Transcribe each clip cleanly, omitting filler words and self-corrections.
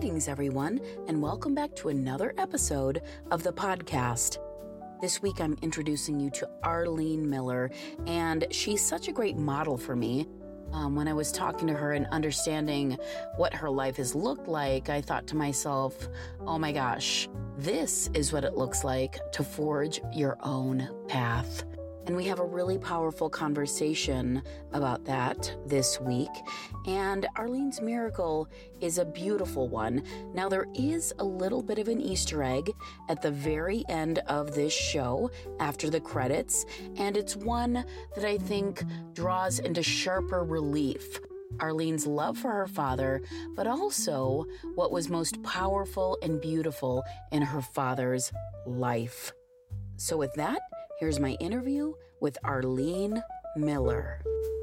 Greetings, everyone, and welcome back to another episode of the podcast. This week, I'm introducing you to Arlene Miller, and she's such a great model for me. When I was talking to her and understanding what her life has looked like, I thought to myself, oh my gosh, this is what it looks like to forge your own path. And we have a really powerful conversation about that this week. And Arlene's miracle is a beautiful one. Now, there is a little bit of an Easter egg at the very end of this show after the credits, and it's one that I think draws into sharper relief. Arlene's love for her father, but also what was most powerful and beautiful in her father's life. So with that, here's my interview with Arlene Miller.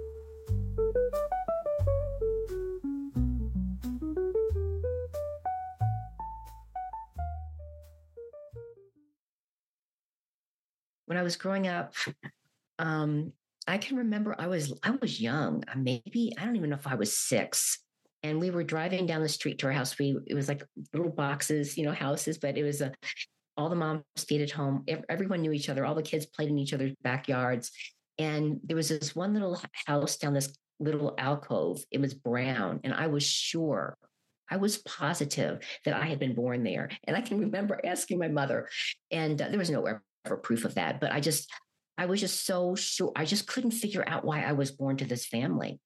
When I was growing up, I can remember I was young. Maybe, I don't even know if I was 6. And we were driving down the street to our house. It was like little boxes, houses, but it was all the moms stayed at home. Everyone knew each other. All the kids played in each other's backyards. And there was this one little house down this little alcove. It was brown. And I was positive that I had been born there. And I can remember asking my mother, and there was no ever proof of that. But I was just so sure. I just couldn't figure out why I was born to this family.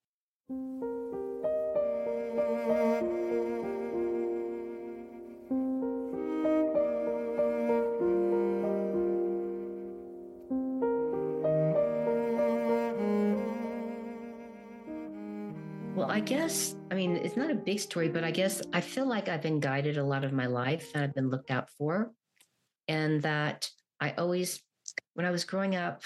Well, it's not a big story, but I feel like I've been guided a lot of my life and I've been looked out for. And that when I was growing up,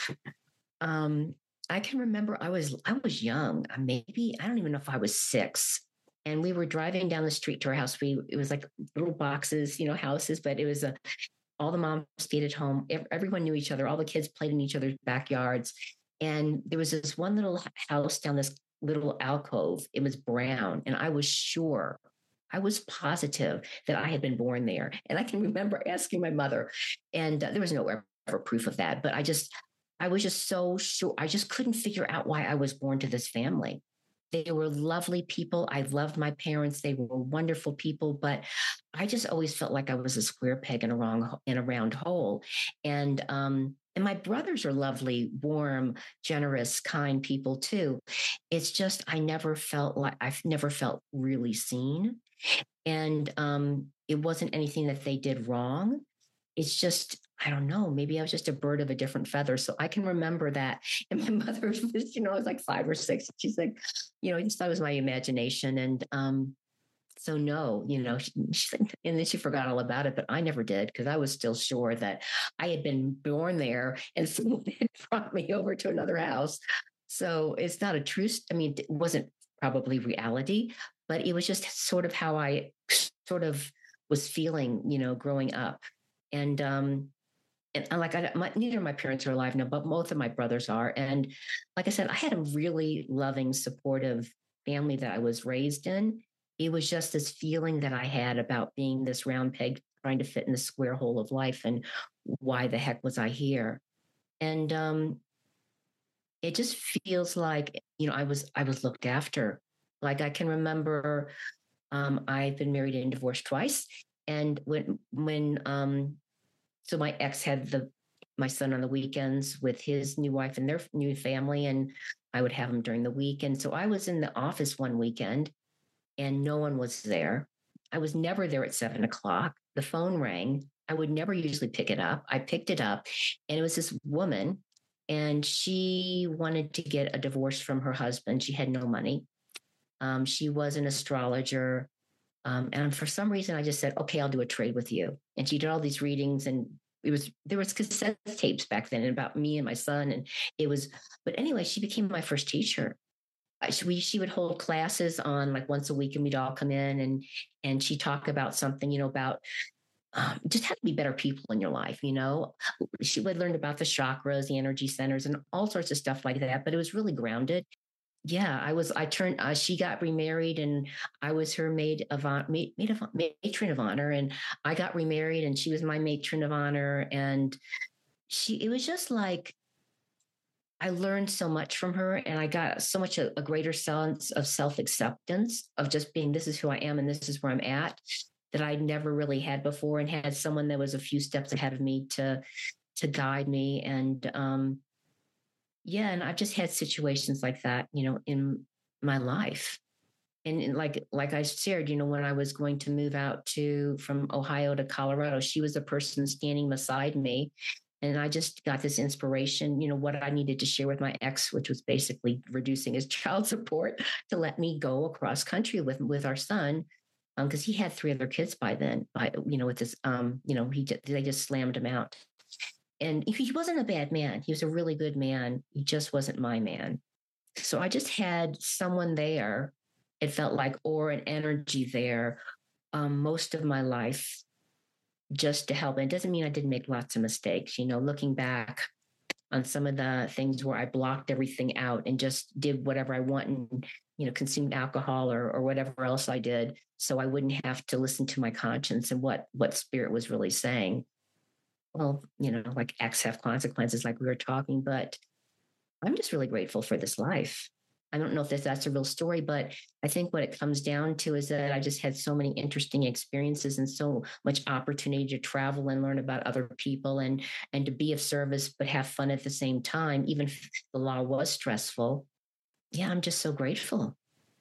I can remember I was young. Maybe, I don't even know if I was 6. And we were driving down the street to our house. It was like little boxes, houses, but it was all the moms stayed at home. Everyone knew each other. All the kids played in each other's backyards. And there was this one little house down this little alcove. It was brown. And I was positive that I had been born there. And I can remember asking my mother, and there was no ever proof of that. But I was just so sure. I just couldn't figure out why I was born to this family. They were lovely people. I loved my parents. They were wonderful people, but I just always felt like I was a square peg in a round hole. And my brothers are lovely, warm, generous, kind people too. It's just, I've never felt really seen. And it wasn't anything that they did wrong. It's just, I don't know, maybe I was just a bird of a different feather. So I can remember that. And my mother was, I was like 5 or 6. She's like, I just thought it was my imagination. And so no, she's like, and then she forgot all about it, but I never did, because I was still sure that I had been born there and someone had brought me over to another house. So it's not a true, it wasn't probably reality, but it was just sort of how I sort of was feeling, growing up. And neither of my parents are alive now, but both of my brothers are. And like I said, I had a really loving, supportive family that I was raised in. It was just this feeling that I had about being this round peg trying to fit in the square hole of life, and why the heck was I here? And it just feels like, I was looked after. Like I can remember, I've been married and divorced twice. And so my ex had my son on the weekends with his new wife and their new family, and I would have him during the week. And so I was in the office one weekend and no one was there. I was never there at 7:00. The phone rang. I would never usually pick it up. I picked it up, and it was this woman, and she wanted to get a divorce from her husband. She had no money. She was an astrologer. And for some reason, I just said, okay, I'll do a trade with you. And she did all these readings, and there was cassette tapes back then about me and my son. But anyway, she became my first teacher. She would hold classes on like once a week, and we'd all come in and she'd talk about something, about just how to be better people in your life. She would learn about the chakras, the energy centers, and all sorts of stuff like that. But it was really grounded. yeah, she got remarried and I was her matron of honor. And I got remarried and she was my matron of honor. And it was just like, I learned so much from her and I got so much a greater sense of self-acceptance of just being, this is who I am and this is where I'm at, that I never really had before, and had someone that was a few steps ahead of me to guide me. And yeah, and I've just had situations like that, in my life. And like I shared, when I was going to move out from Ohio to Colorado, she was the person standing beside me. And I just got this inspiration, what I needed to share with my ex, which was basically reducing his child support, to let me go across country with our son. Because he had 3 other kids by then, with this, they just slammed him out. And he wasn't a bad man. He was a really good man. He just wasn't my man. So I just had someone there. It felt like, or an energy there, most of my life, just to help. And it doesn't mean I didn't make lots of mistakes, looking back on some of the things where I blocked everything out and just did whatever I want and, consumed alcohol or whatever else I did. So I wouldn't have to listen to my conscience and what spirit was really saying. Well, like acts have consequences, like we were talking, but I'm just really grateful for this life. I don't know if that's a real story, but I think what it comes down to is that I just had so many interesting experiences and so much opportunity to travel and learn about other people and to be of service, but have fun at the same time, even if the law was stressful. Yeah, I'm just so grateful.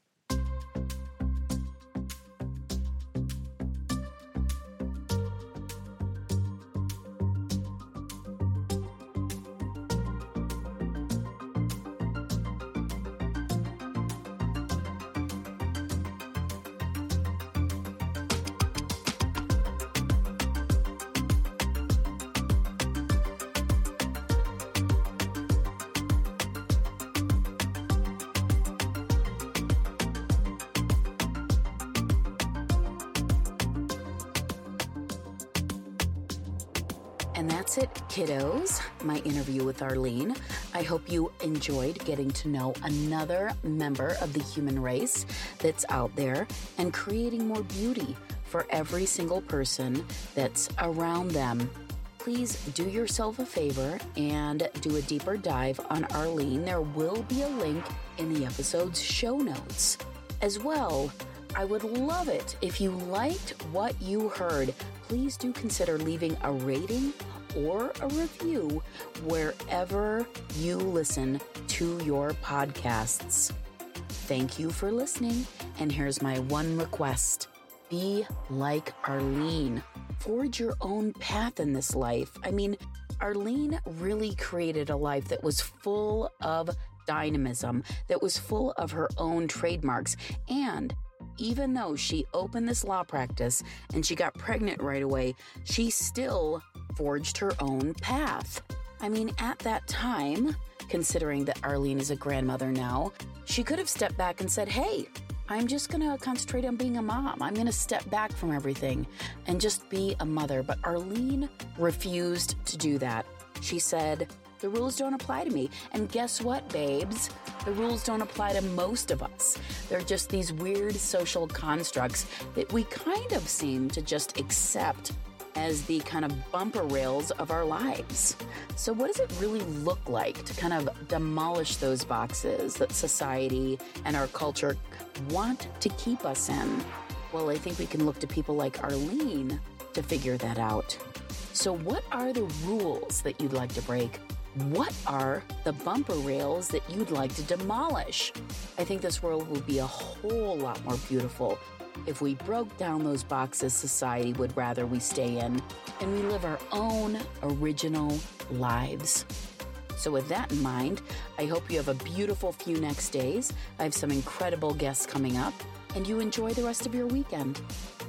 And that's it, kiddos, my interview with Arlene. I hope you enjoyed getting to know another member of the human race that's out there and creating more beauty for every single person that's around them. Please do yourself a favor and do a deeper dive on Arlene. There will be a link in the episode's show notes. As well, I would love it if you liked what you heard. Please do consider leaving a rating or a review wherever you listen to your podcasts. Thank you for listening, and here's my one request. Be like Arlene. Forge your own path in this life. I mean, Arlene really created a life that was full of dynamism, that was full of her own trademarks, and even though she opened this law practice and she got pregnant right away, she still forged her own path. I mean, at that time, considering that Arlene is a grandmother now, she could have stepped back and said, hey, I'm just going to concentrate on being a mom. I'm going to step back from everything and just be a mother. But Arlene refused to do that. She said, the rules don't apply to me. And guess what, babes? The rules don't apply to most of us. They're just these weird social constructs that we kind of seem to just accept as the kind of bumper rails of our lives. So what does it really look like to kind of demolish those boxes that society and our culture want to keep us in? Well, I think we can look to people like Arlene to figure that out. So what are the rules that you'd like to break? What are the bumper rails that you'd like to demolish? I think this world would be a whole lot more beautiful if we broke down those boxes society would rather we stay in, and we live our own original lives. So with that in mind, I hope you have a beautiful few next days. I have some incredible guests coming up, and you enjoy the rest of your weekend.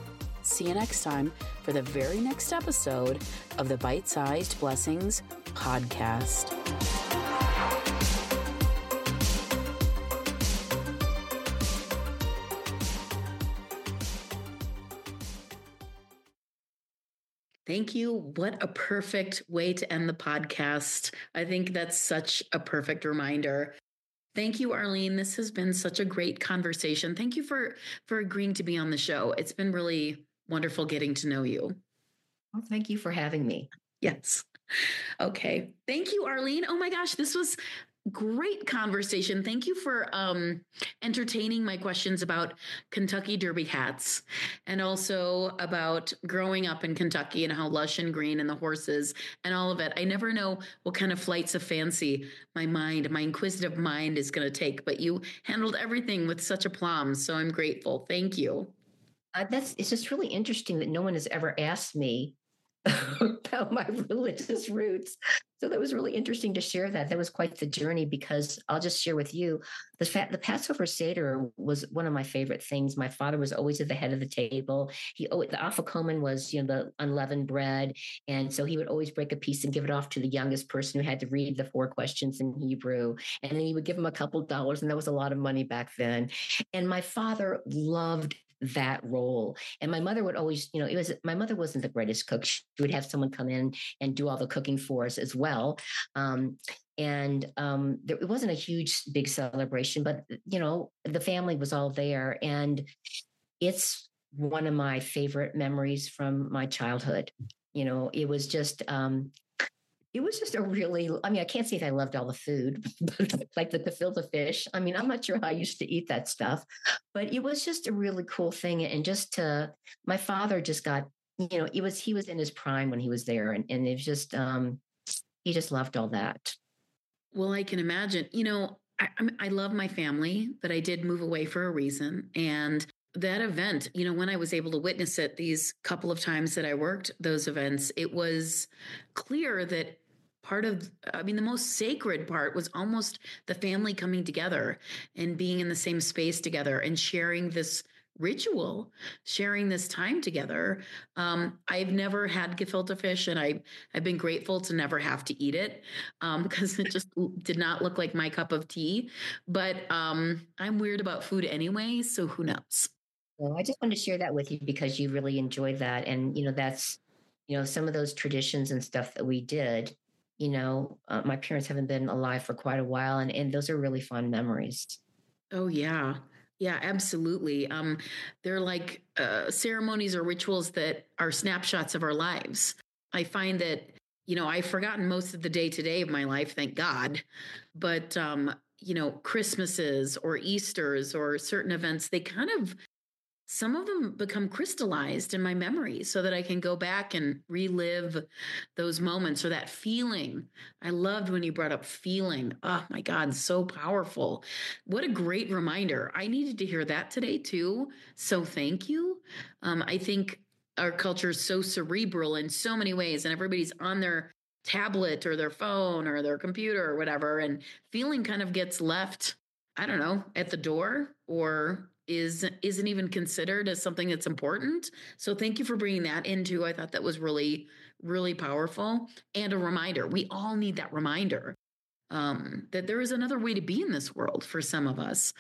See you next time for the very next episode of the Bite-Sized Blessings podcast. Thank you. What a perfect way to end the podcast. I think that's such a perfect reminder. Thank you, Arlene. This has been such a great conversation. Thank you for agreeing to be on the show. It's been really wonderful getting to know you. Well, thank you for having me. Yes. Okay. Thank you, Arlene. Oh my gosh, this was great conversation. Thank you for entertaining my questions about Kentucky Derby hats and also about growing up in Kentucky and how lush and green and the horses and all of it. I never know what kind of flights of fancy my inquisitive mind is going to take, but you handled everything with such aplomb. So I'm grateful. Thank you. It's just really interesting that no one has ever asked me about my religious roots. So that was really interesting to share that. That was quite the journey because I'll just share with you the Passover Seder was one of my favorite things. My father was always at the head of the table. The afikomen was, the unleavened bread. And so he would always break a piece and give it off to the youngest person who had to read the 4 questions in Hebrew. And then he would give him a couple dollars, and that was a lot of money back then. And my father loved that role. And my mother would always, my mother wasn't the greatest cook. She would have someone come in and do all the cooking for us as well. It wasn't a huge, big celebration, but, the family was all there. And it's one of my favorite memories from my childhood. It was just a really, I can't say that I loved all the food, but like the gefilte fish. I'm not sure how I used to eat that stuff, but it was just a really cool thing. And my father just got, he was in his prime when he was there. And it was just, he just loved all that. Well, I can imagine, I love my family, but I did move away for a reason. And that event, when I was able to witness it these couple of times that I worked those events, it was clear that the most sacred part was almost the family coming together and being in the same space together and sharing this ritual, sharing this time together. I've never had gefilte fish, and I've been grateful to never have to eat it because it just did not look like my cup of tea. But I'm weird about food anyway, so who knows? Well, I just wanted to share that with you because you really enjoyed that. And, that's, some of those traditions and stuff that we did, my parents haven't been alive for quite a while. And those are really fun memories. Oh, yeah. Yeah, absolutely. They're like ceremonies or rituals that are snapshots of our lives. I find that, I've forgotten most of the day to day of my life, thank God. But, Christmases or Easters or certain events, some of them become crystallized in my memory so that I can go back and relive those moments or that feeling. I loved when you brought up feeling. Oh my God, so powerful. What a great reminder. I needed to hear that today too. So thank you. I think our culture is so cerebral in so many ways, and everybody's on their tablet or their phone or their computer or whatever. And feeling kind of gets left, I don't know, at the door or isn't even considered as something that's important. So thank you for bringing that into. I thought that was really, really powerful and a reminder. We all need that reminder that there is another way to be in this world for some of us.